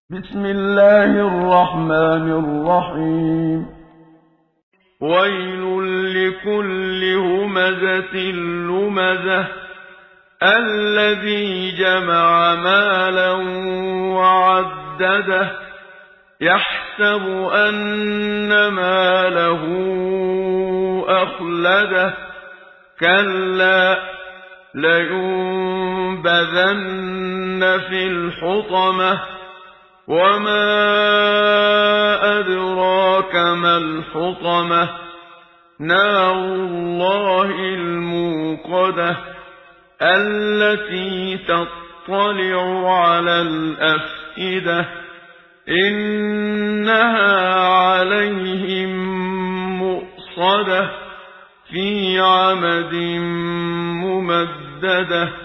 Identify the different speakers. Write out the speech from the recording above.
Speaker 1: بسم الله الرحمن الرحيم
Speaker 2: ويل لكل همزة لمزة الذي جمع مالا وعدده يحسب أن ماله أخلده كلا لينبذن في الحطمة وما أدراك ما الحطمة نار الله الموقدة التي تطلع على الأفئدة إنها عليهم مؤصدة في عمد ممددة